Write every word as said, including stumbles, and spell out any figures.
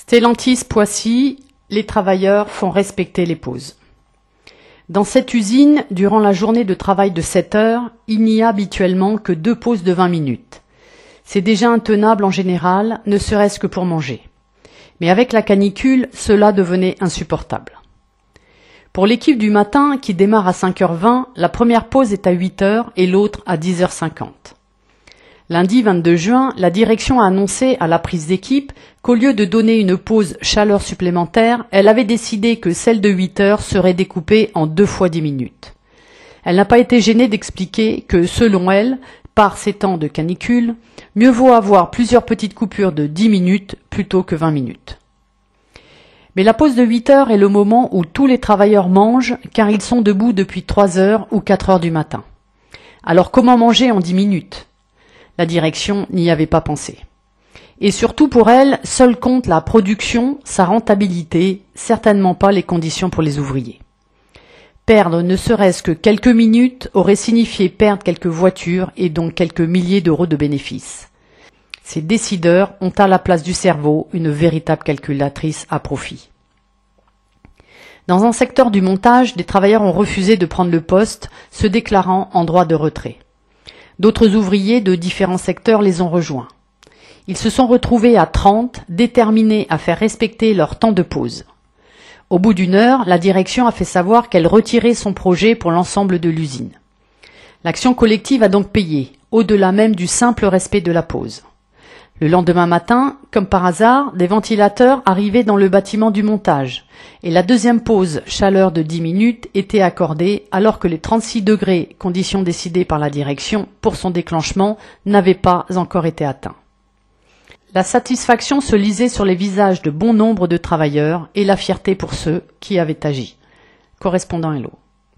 Stellantis Poissy, les travailleurs font respecter les pauses. Dans cette usine, durant la journée de travail de sept heures, il n'y a habituellement que deux pauses de vingt minutes. C'est déjà intenable en général, ne serait-ce que pour manger. Mais avec la canicule, cela devenait insupportable. Pour l'équipe du matin, qui démarre à cinq heures vingt, la première pause est à huit heures et l'autre à dix heures cinquante. Lundi vingt-deux juin, la direction a annoncé à la prise d'équipe qu'au lieu de donner une pause chaleur supplémentaire, elle avait décidé que celle de huit heures serait découpée en deux fois dix minutes. Elle n'a pas été gênée d'expliquer que, selon elle, par ces temps de canicule, mieux vaut avoir plusieurs petites coupures de dix minutes plutôt que vingt minutes. Mais la pause de huit heures est le moment où tous les travailleurs mangent car ils sont debout depuis trois heures ou quatre heures du matin. Alors comment manger en dix minutes ? La direction n'y avait pas pensé. Et surtout pour elle, seul compte la production, sa rentabilité, certainement pas les conditions pour les ouvriers. Perdre ne serait-ce que quelques minutes aurait signifié perdre quelques voitures et donc quelques milliers d'euros de bénéfices. Ces décideurs ont à la place du cerveau une véritable calculatrice à profit. Dans un secteur du montage, des travailleurs ont refusé de prendre le poste, se déclarant en droit de retrait. D'autres ouvriers de différents secteurs les ont rejoints. Ils se sont retrouvés à trente, déterminés à faire respecter leur temps de pause. Au bout d'une heure, la direction a fait savoir qu'elle retirait son projet pour l'ensemble de l'usine. L'action collective a donc payé, au-delà même du simple respect de la pause. Le lendemain matin, comme par hasard, des ventilateurs arrivaient dans le bâtiment du montage et la deuxième pause chaleur de dix minutes était accordée alors que les trente-six degrés, conditions décidées par la direction pour son déclenchement, n'avaient pas encore été atteints. La satisfaction se lisait sur les visages de bon nombre de travailleurs et la fierté pour ceux qui avaient agi. Correspondant Hello.